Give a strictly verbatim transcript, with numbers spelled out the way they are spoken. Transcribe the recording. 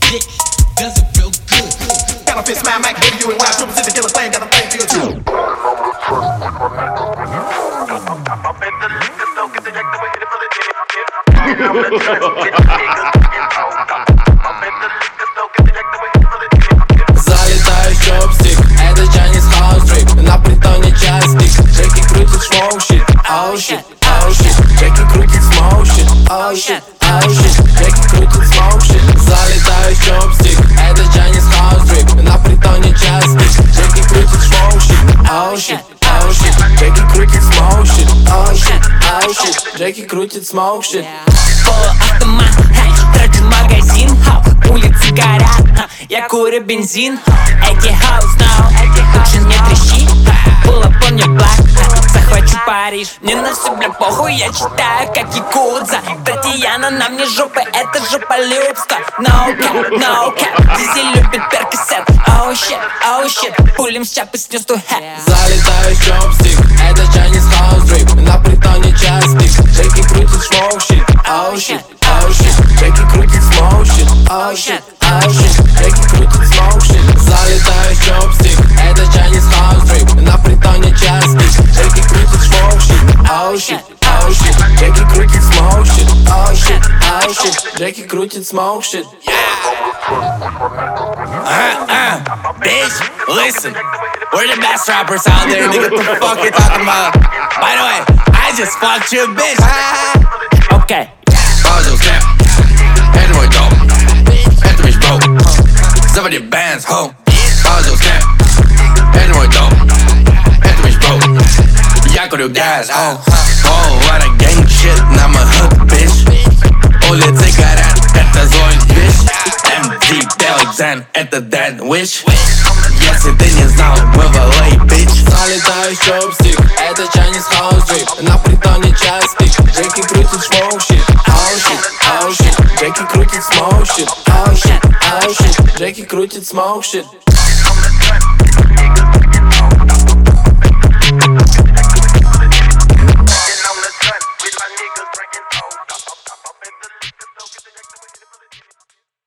dick does it real good. Got a fist, smile, Mac, baby, you and wild triple city killer thing, got a thing feel too. Залетаю в чопстик, это Chinese house drip. На притоне частик, Джеки крутит smoke shit. Oh shit, oh shit, Джеки крутит smoke shit. Oh shit, oh shit, Джеки крутит smoke shit. Залетаю в чопстик, это Chinese house drip. На притоне частик, Джеки крутит smoke shit. Oh shit, oh shit, Джеки крутит smoke shit. Oh shit, oh shit, Джеки крутит smoke shit. Полуавтомат, тратит магазин, улицы горят, я курю бензин. Эти house now, лучше не трещи. Pull up on your block, захвачу Париж. Мне на все, бля, похуй, я читаю, как якудза. Татьяна, на мне жопа, это жополюбство. No cap, no cap, Дизи любит перкассет. Oh shit, oh shit, пулем с чапы снес ту хэт. Залетаю в чопстик, это Chinese house drip. На притоне частик, Джеки крутит smoke shit. Oh shit, oh shit, Джеки крутит smoke shit. Oh shit, oh shit, Джеки крутит smoke shit. Залетаю в чопстик, это Chinese house drip. На притоне частик, Джеки крутит smoke shit. Oh shit, oh shit, Джеки крутит smoke shit. Oh shit, oh shit, Джеки крутит smoke shit. Uh, bitch, listen, we're the best rappers out there, nigga. What the fuck you talking about? By the way, I just fucked your bitch. Okay. Пауза, скэп, это мой дом, это мой бро. Заводи bands, ho. Пауза, скэп, это мой дом, это мой бро. Я курю газ, oh. Oh, what a gang shit, I'm a hood, bitch. Улицы горят, это злой движ. эм джи, Белый это dead wish. Если ты не знал, мы в эл эй, bitch. Залетаю в чопстик, это Chinese house drip. На притоне частик, Джеки крутит smoke shit. Oh shit, oh shit, Джеки крутит smoke shit. Oh shit, oh shit, Джеки крутит smoke shit.